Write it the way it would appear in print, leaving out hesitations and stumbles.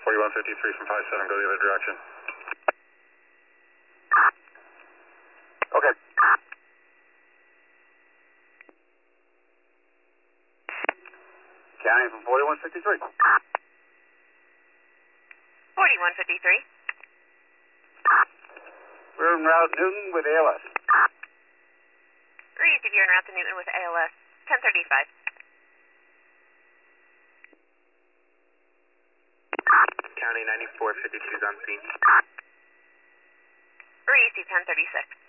4153 from 57, go the other direction. Okay. County from 4153. 4153. We're en route Newton with ALS. Received, you're en route to Newton with ALS. 1035. County 9452 is on scene. Received, 1036.